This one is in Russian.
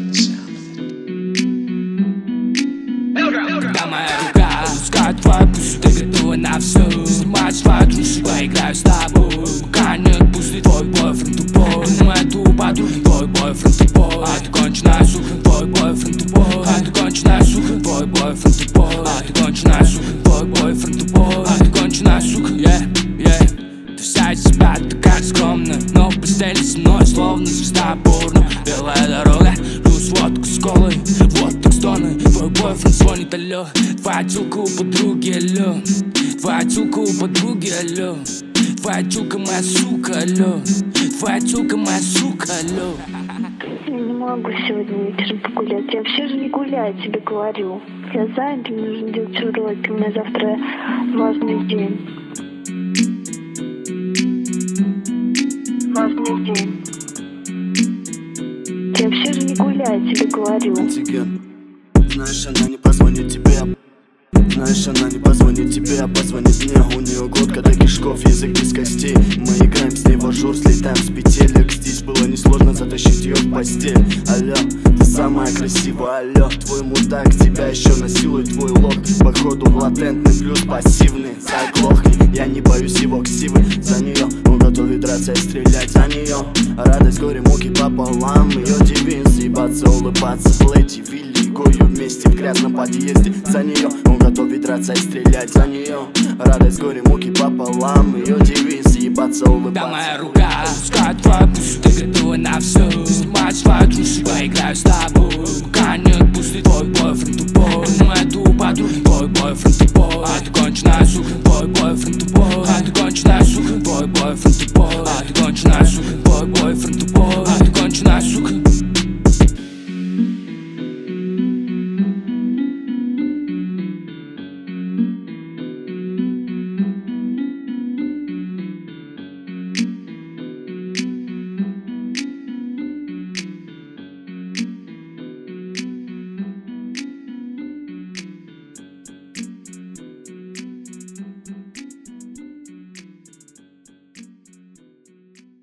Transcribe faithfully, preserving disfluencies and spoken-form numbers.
Когда моя рука опускает твою пусть, ты готова на все. Снимать свою душу, поиграю с тобой. Пока нет пусты, твой бойфренд тупой. Думаю, ту подругу, твой бойфренд тупой. А ты конченая сука, твой бойфренд тупой. А ты конченая сука, твой бойфренд тупой. А ты конченая сука, твой бойфренд тупой. А ты конченая сука, yeah, yeah. Ты вся из себя такая скромная, но в постели со мной словно звезда порно. Белая дорога, плюс водку с колой. Вот так стоны, твой бойфренд звонит, алло. Твоя тюлка у подруги, алло. Твоя тюлка у подруги, алло. Твоя тюлка моя сука, алло. Твоя тюлка моя сука, алло. Я не могу сегодня вечером погулять. Я вообще же не гуляю, тебе говорю. Я занята, мне нужно делать уроки. У меня завтра важный день. Важный день. Я вообще же не гуляю, тебе говорю. Антиген. Знаешь, она не позвонит тебе. Знаешь, она не позвонит тебе, а позвонит мне. У нее глотка до кишков, язык без костей. Мы играем с ней в ажур, слетаем с петелек. Здесь было несложно затащить ее в постель. Алло, ты самая красивая, алло. Твой мудак тебя еще насилует, твой лох. Походу латентный плюс пассивный. Заглохни, я не боюсь его ксивы. За нее он готов драться и стрелять за нее. Радость, горе, муки пополам. Ее девиз, ебаться, улыбаться, плети, вилли, гою вместе в грязном подъезде. За нее он готов драться и стрелять за нее. Радость, горе, муки пополам. Ее девиз, ебаться, улыбаться. Да моя рука опускает твою пусть, ты готова на все. Снимать свою душу, поиграю с тобой. Пока нет пусты, твой бойфренд тупой. Думаю, ту подругу, твой бойфренд тупой. А ты конченая сука, твой бойфренд тупой. А ты конченая сука, твой бойфренд тупой. А ты конченая сука.